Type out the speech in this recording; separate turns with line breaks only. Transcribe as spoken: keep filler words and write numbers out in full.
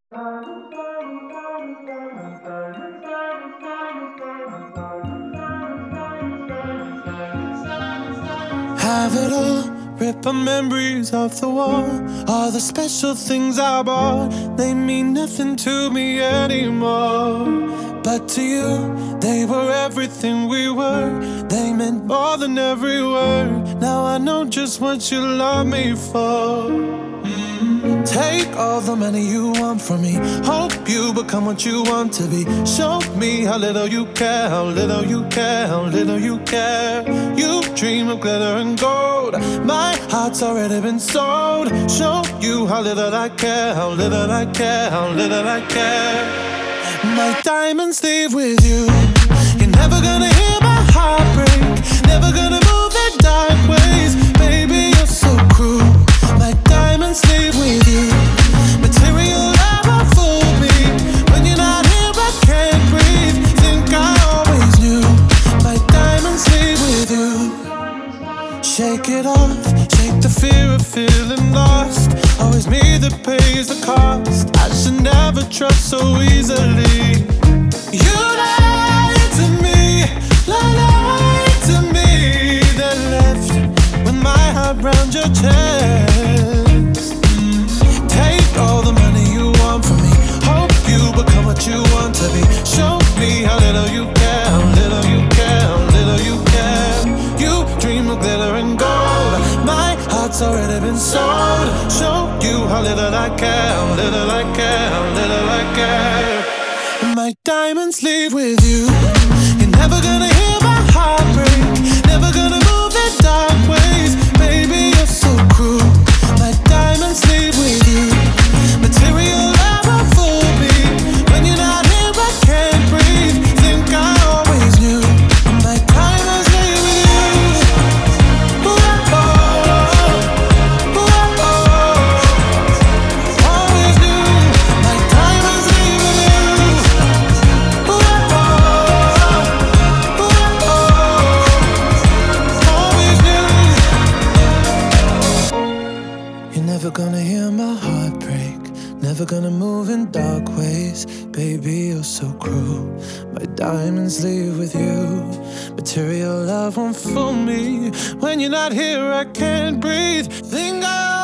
Have it all, rip the memories off the wall. All the special things I bought, they mean nothing to me anymore. But to you, they were everything we were. They meant more than every word. Now I know just what you love me for. Take all the money you want from me. Hope you become what you want to be. Show me how little you care, how little you care, how little you care. You dream of glitter and gold. My heart's already been sold. Show you how little I care, how little I care, how little I care. My diamonds leave with you. You're never gonna hear my heart break. Never gonna move in dark ways. Baby, you're so cruel. My diamonds leave with you. Material never fooled me. When you're not here, I can't breathe. Think I always knew. My diamonds leave with you. Shake it off, shake the fear of feeling lost. Always me that pays the cost. I should never trust so easily. You lied to me, lied to me. Then left with my heart round your chest. Take all the money you want from me. Hope you become what you want to be. Show me how little you care, how little you care, how little you care. You dream of glitter and gold. My heart's already been sold. Show you how little I care, how little I care, how little I care. My diamonds leave with you. You're never gonna hear my heart break. Never gonna move in dark ways. Baby, you're so cruel. My diamonds leave with you. Material never fooled me. When you're not here, I can't breathe. Think I always knew. My diamonds leave with you. Ooh, oh, ooh, oh. Always knew. My diamonds leave with you. Ooh, oh, ooh, oh. Always knew. You're never gonna hear my heart break. Never gonna move in dark ways. Baby, you're so cruel. My diamonds leave with you. Material love won't fool me. When you're not here, I can't breathe. Think I